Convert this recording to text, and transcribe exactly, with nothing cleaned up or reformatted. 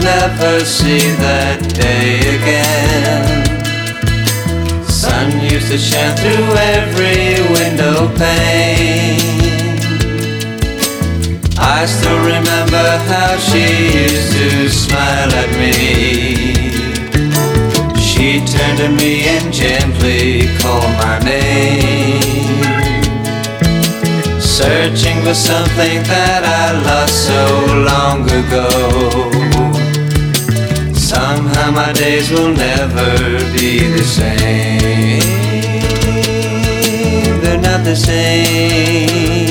never see that day again. Sun used to shine through every window pane. I still remember how she used to smile at me. She turned to me and gently called my name, searching for something that I lost so long ago. Somehow my days will never be the same. They're not the same.